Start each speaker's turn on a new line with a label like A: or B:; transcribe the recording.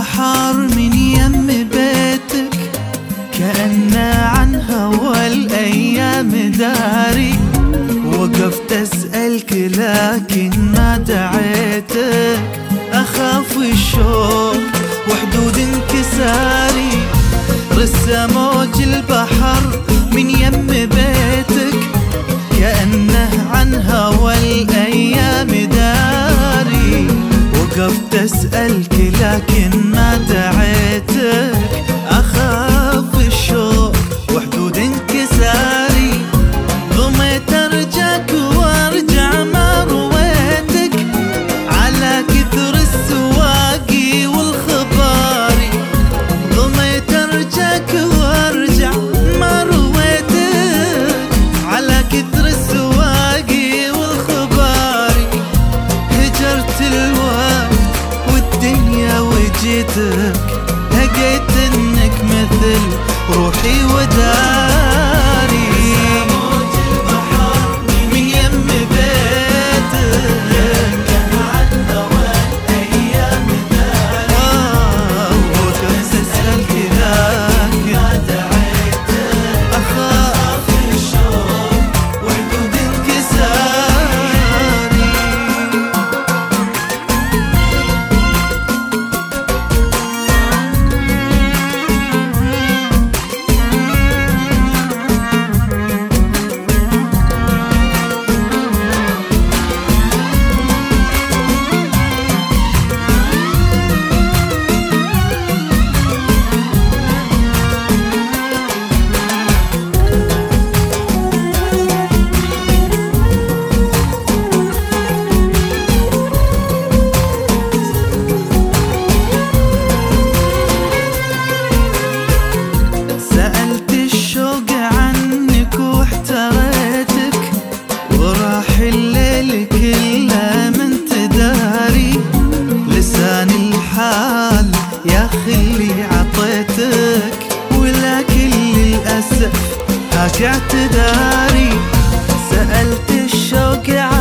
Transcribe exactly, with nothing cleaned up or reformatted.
A: البحر من يم بيتك، كأنه عن هوى الأيام داري. وقفت أسألك لكن ما دعيتك، أخاف الشوق وحدود انكساري. رسى موج البحر من يم بيتك، كأنه عن هوى الأيام داري. وقفت أسألك لكن ما دعيتك، أخاف الشوق وحدود انكساري. ضميت أرجاك وأرجع ما رويتك، على كثر السواقي والخباري. ضميت أرجاك وأرجع ما رويتك، على كثر السواقي والخباري. هجرت الوقت والدنيا وجيتك، لقيت انك مثل روحي وداري. من يم بيتك عن هوى الأيام داري. وكنت أسألك لكن ما دعيتك، أخاف الشوق وحدود انكساري. سألت الشوق عنك واحتريتك، وراح الليل كله من تداري. لسان الحال يا خلي عطيتك، ولكن للأسف هاك اعتذاري. سألت الشوق